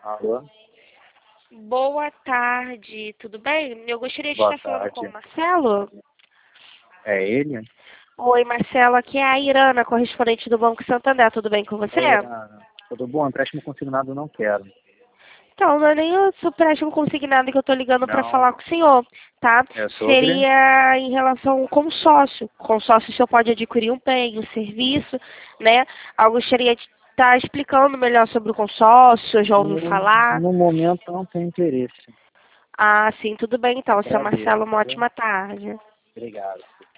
Alô? Boa tarde, tudo bem? Eu gostaria de Boa estar falando com tarde. o Marcelo. É ele? Oi, Marcelo, aqui é a Irana, correspondente do Banco Santander. Tudo bem com você? Oi, Irana. Tudo bom? Empréstimo consignado não quero. Então, não é nem o seu empréstimo consignado que eu estou ligando para Não. falar com o senhor, tá? É sobre? Seria em relação ao consórcio. Consórcio, o senhor pode adquirir um bem, um serviço, né? Eu gostaria de estar explicando melhor sobre o consórcio, eu já ouviu falar. No momento não tenho interesse. Ah, sim, tudo bem então, seu Agradeço, Marcelo, uma viu? ótima tarde. Obrigado.